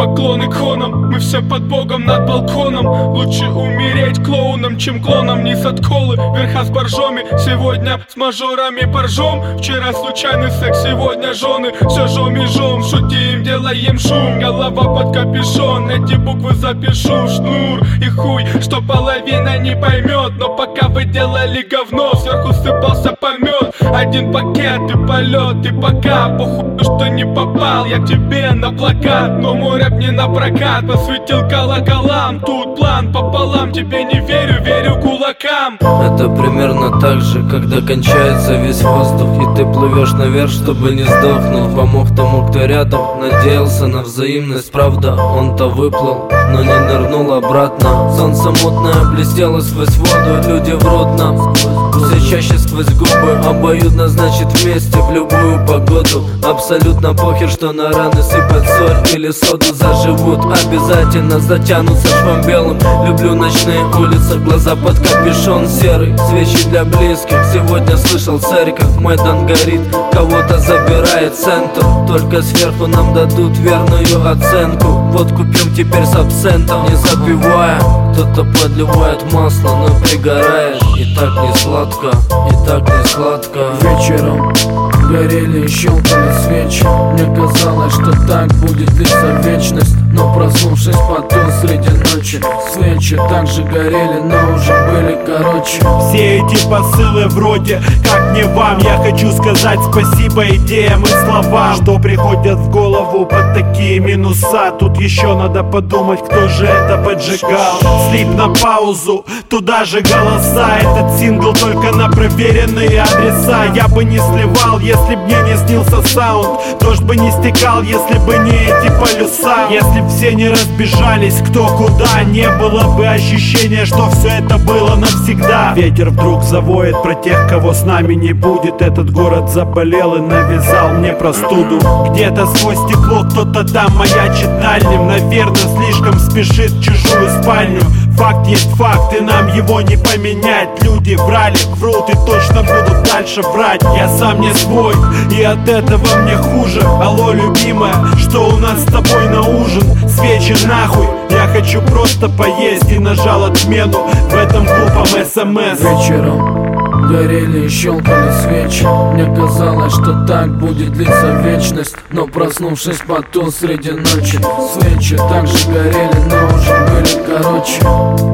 поклон иконам. Мы все под Богом над балконом. Лучше умереть клоуном, чем клоном. Не с отколы, верха с боржоми. Сегодня с мажорами поржем. Вчера случайный секс, сегодня жены. Все жом и жом, шутим, делаем шум. Голова под капюшон, эти буквы запишу. Шнур и хуй, что половина не поймет. Но пока вы делали говно, сверху сыпался помет. Один пакет и полет, и пока похуй, что не попал я тебе на плакат. Но мой рэп не на прокат, посвятил колоколам. Тут план пополам, тебе не верю, верю кулакам. Это примерно так же, когда кончается весь воздух, и ты плывешь наверх, чтобы не сдохнуть. Помог тому, кто рядом, надеялся на взаимность. Правда, он-то выплыл, но не нырнул обратно. Солнце мутное блестело сквозь воду, люди врут нам все чаще сквозь губы. Обоюдно значит вместе в любую погоду. Абсолютно похер, что на раны сыпать соль или соду. Заживут, обязательно затянутся швом белым. Люблю ночные улицы, глаза под капюшон серый. Свечи для близких, сегодня слышал церковь. Майдан горит, кого-то забирает центр. Только сверху нам дадут верную оценку. Вот купим теперь с абсентом, не забивая. Кто-то подливает масло, но пригораешь. И так не сладко, и так не сладко. Вечером горели и щелкали свечи. Мне казалось, что так будет длиться вечность. Но проснувшись потом среди ночи, свечи также горели, но уже были короче. Все эти посылы вроде как не вам. Я хочу сказать спасибо идеям и словам, что приходят в голову под такие минуса. Тут еще надо подумать, кто же это поджигал. Слип на паузу, туда же голоса. Этот сингл только на проверенные адреса. Я бы не сливал, если б мне не снился саунд. Дождь бы не стекал, если бы не эти полюса. Если б все не разбежались кто куда, не было бы ощущения, что все это было навсегда. Ветер вдруг завоет про тех, кого с нами не будет. Этот город заболел и навязал мне простуду. Где-то сквозь стекло кто-то там маячит дальним. Наверное, слишком спешит в чужую спальню. Факт есть факт, и нам его не поменять. Люди врали, врут и точно будут дальше врать. Я сам не свой, и от этого мне хуже. Алло, любимая, что у нас с тобой на ужин? Свечи нахуй, я хочу просто поесть. И нажал отмену в этом глупом СМС. Вечером горели и щелкали свечи. Мне казалось, что так будет длиться вечность. Но проснувшись потом среди ночи, свечи также горели, но уже были короче.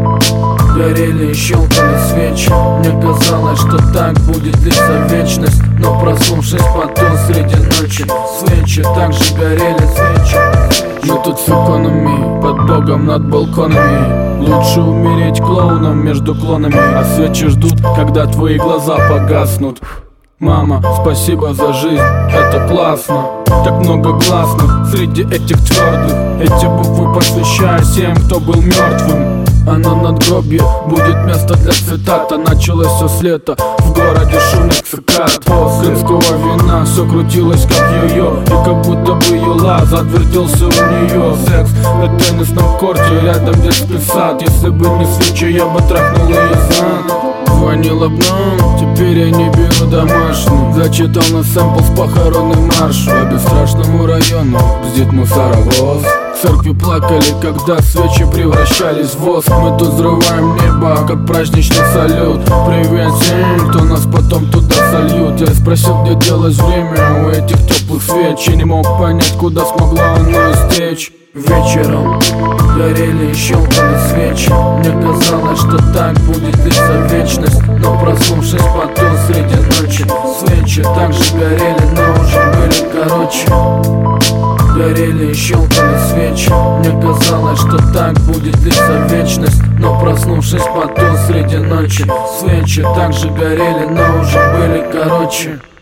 Горели и щелкали свечи. Мне казалось, что так будет длиться вечность. Но проснувшись потом среди ночи, свечи также горели, свечи. Мы тут с иконами, под Богом над балконами. Лучше умереть клоуном между клонами. А свечи ждут, когда твои глаза погаснут. Мама, спасибо за жизнь, это классно. Так много гласных среди этих твердых. Эти буквы посвящаю всем, кто был мертвым. А на надгробье будет место для цитат. А началось все с лета, в городе шумных цикад. После крымского вина все крутилось как йо-йо. И как будто бы юла завертелся у нее. Секс на теннисном корте, рядом детский сад. Если бы не свечи, я бы трахнул ее зад. Звонил обном, теперь я не беру домашний. Зачитал на сэмпл с похоронным марш. По бесстрашному району бздит мусоровоз. В церкви плакали, когда свечи превращались в воск. Мы тут взрываем небо, как праздничный салют. Привет всем, кто нас потом туда сольют. Я спросил, где делось время у этих теплых свеч. И не мог понять, куда смогла оно стечь. Вечером горели и щелкали свечи. Мне казалось, что так будет длиться вечность. Но проснувшись потом среди ночи, свечи также горели, но уже были короче. Горели и щелкали свечи. Мне казалось, что так будет длиться вечность. Но проснувшись потом среди ночи, свечи также горели, но уже были короче.